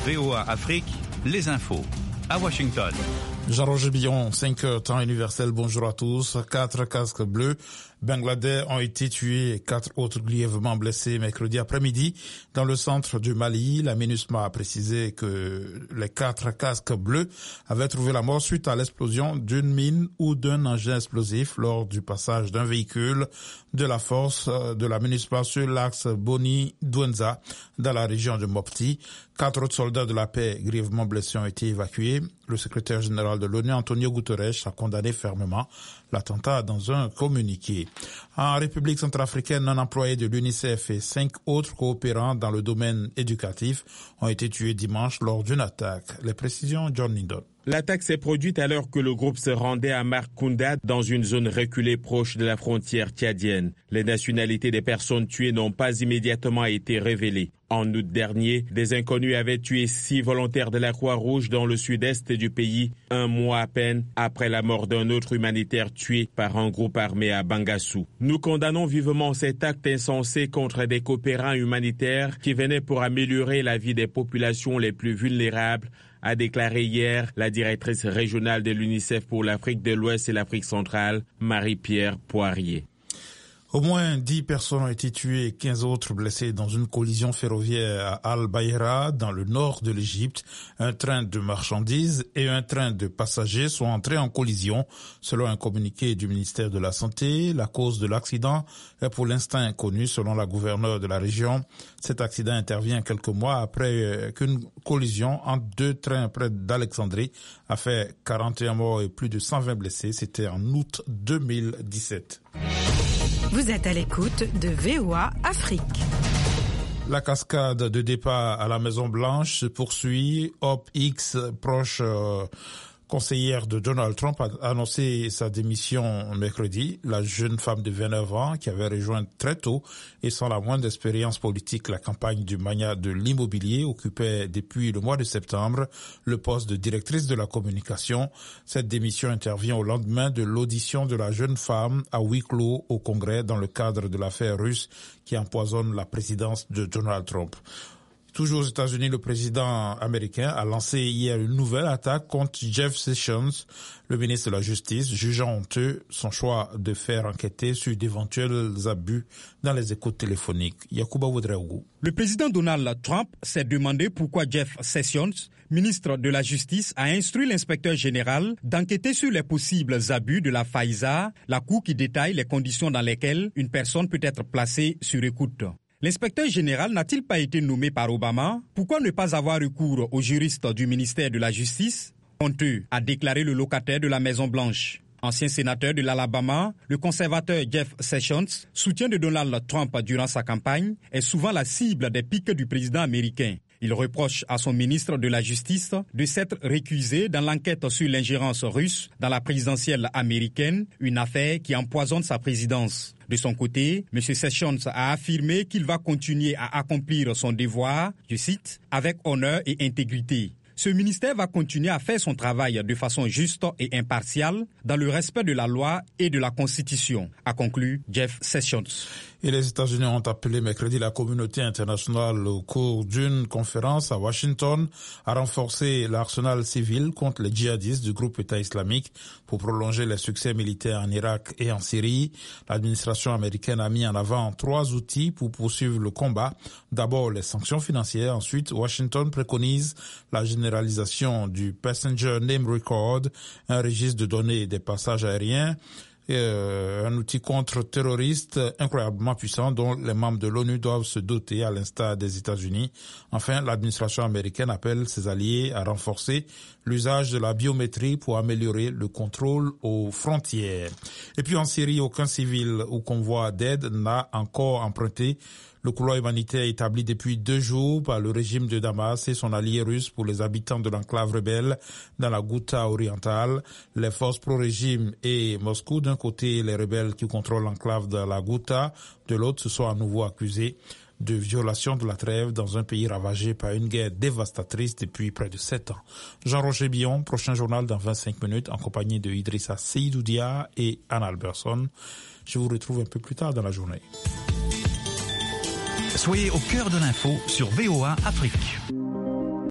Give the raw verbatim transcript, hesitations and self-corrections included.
V O A Afrique, les infos. À Washington. Jean-Roger Billon, cinq heures, temps universel, bonjour à tous. Quatre casques bleus Bangladais ont été tués et quatre autres grièvement blessés mercredi après-midi dans le centre du Mali. La MINUSMA a précisé que les quatre casques bleus avaient trouvé la mort suite à l'explosion d'une mine ou d'un engin explosif lors du passage d'un véhicule de la force de la MINUSMA sur l'axe Boni-Douenza dans la région de Mopti. Quatre autres soldats de la paix grièvement blessés ont été évacués. Le secrétaire général de l'ONU, Antonio Guterres, a condamné fermement l'attentat dans un communiqué. En République centrafricaine, un employé de l'UNICEF et cinq autres coopérants dans le domaine éducatif ont été tués dimanche lors d'une attaque. Les précisions, John Lindon. L'attaque s'est produite alors que le groupe se rendait à Markunda dans une zone reculée proche de la frontière tchadienne. Les nationalités des personnes tuées n'ont pas immédiatement été révélées. En août dernier, des inconnus avaient tué six volontaires de la Croix-Rouge dans le sud-est du pays, un mois à peine après la mort d'un autre humanitaire tué par un groupe armé à Bangassou. Nous condamnons vivement cet acte insensé contre des coopérants humanitaires qui venaient pour améliorer la vie des populations les plus vulnérables, a déclaré hier la directrice régionale de l'UNICEF pour l'Afrique de l'Ouest et l'Afrique centrale, Marie-Pierre Poirier. Au moins dix personnes ont été tuées et quinze autres blessées dans une collision ferroviaire à Al-Bayra, dans le nord de l'Égypte. Un train de marchandises et un train de passagers sont entrés en collision, selon un communiqué du ministère de la Santé. La cause de l'accident est pour l'instant inconnue, selon la gouverneure de la région. Cet accident intervient quelques mois après qu'une collision entre deux trains près d'Alexandrie a fait quarante et un morts et plus de cent vingt blessés. C'était en août deux mille dix-sept. Vous êtes à l'écoute de V O A Afrique. La cascade de départ à la Maison-Blanche se poursuit. Hope Hicks, proche euh, conseillère de Donald Trump, a annoncé sa démission mercredi. La jeune femme de vingt-neuf ans qui avait rejoint très tôt et sans la moindre expérience politique la campagne du magnat de l'immobilier occupait depuis le mois de septembre le poste de directrice de la communication. Cette démission intervient au lendemain de l'audition de la jeune femme à huis clos au Congrès dans le cadre de l'affaire russe qui empoisonne la présidence de Donald Trump. Toujours aux États-Unis, le président américain a lancé hier une nouvelle attaque contre Jeff Sessions, le ministre de la Justice, jugeant honteux son choix de faire enquêter sur d'éventuels abus dans les écoutes téléphoniques. Yacouba Ouedraougou. Le président Donald Trump s'est demandé pourquoi Jeff Sessions, ministre de la Justice, a instruit l'inspecteur général d'enquêter sur les possibles abus de la FISA, la cour qui détaille les conditions dans lesquelles une personne peut être placée sur écoute. L'inspecteur général n'a-t-il pas été nommé par Obama? Pourquoi ne pas avoir recours aux juristes du ministère de la Justice? Honteux, a déclaré le locataire de la Maison-Blanche. Ancien sénateur de l'Alabama, le conservateur Jeff Sessions, soutien de Donald Trump durant sa campagne, est souvent la cible des piques du président américain. Il reproche à son ministre de la Justice de s'être récusé dans l'enquête sur l'ingérence russe dans la présidentielle américaine, une affaire qui empoisonne sa présidence. De son côté, M. Sessions a affirmé qu'il va continuer à accomplir son devoir, je cite, avec honneur et intégrité. Ce ministère va continuer à faire son travail de façon juste et impartiale dans le respect de la loi et de la Constitution, a conclu Jeff Sessions. Et les États-Unis ont appelé mercredi la communauté internationale au cours d'une conférence à Washington à renforcer l'arsenal civil contre les djihadistes du groupe État islamique pour prolonger les succès militaires en Irak et en Syrie. L'administration américaine a mis en avant trois outils pour poursuivre le combat. D'abord, les sanctions financières. Ensuite, Washington préconise la généralisation du Passenger Name Record, un registre de données des passages aériens. Euh, un outil contre-terroriste incroyablement puissant dont les membres de l'ONU doivent se doter à l'instar des États-Unis. Enfin, l'administration américaine appelle ses alliés à renforcer l'usage de la biométrie pour améliorer le contrôle aux frontières. Et puis en Syrie, aucun civil ou convoi d'aide n'a encore emprunté le couloir humanitaire établi depuis deux jours par le régime de Damas et son allié russe pour les habitants de l'enclave rebelle dans la Ghouta orientale. Les forces pro-régime et Moscou, d'un côté, les rebelles qui contrôlent l'enclave de la Ghouta, de l'autre, se sont à nouveau accusés de violation de la trêve dans un pays ravagé par une guerre dévastatrice depuis près de sept ans. Jean-Roger Billon, prochain journal dans vingt-cinq minutes en compagnie de Idrissa Seydoudia et Anna Alberson. Je vous retrouve un peu plus tard dans la journée. Soyez au cœur de l'info sur V O A Afrique.